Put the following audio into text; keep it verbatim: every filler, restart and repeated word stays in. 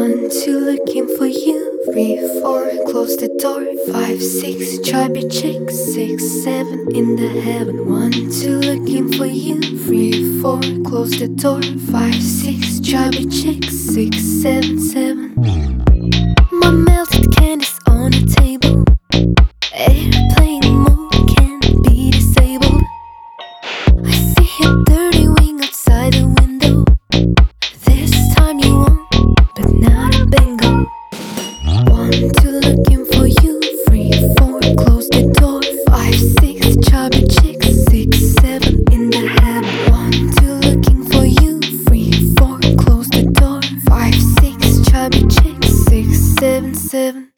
One, two, looking for you. Three, four, close the door. Five, six, chubby chick. Six, seven, in the heaven. One, two, looking for you. Three, four, close the door. Five, six, chubby chick. Six, seven, seven. My melted candy's on the table. Airplane mode can't be disabled. I see your dirty wing outside the window. This time you won't, but not a bingo. One, two, looking for you. Three, four, close the door. Five, six, chubby chick. Six, seven, in the heaven. One, two, looking for you. Three, four, close the door. Five, six, chubby chick. Six, seven, seven.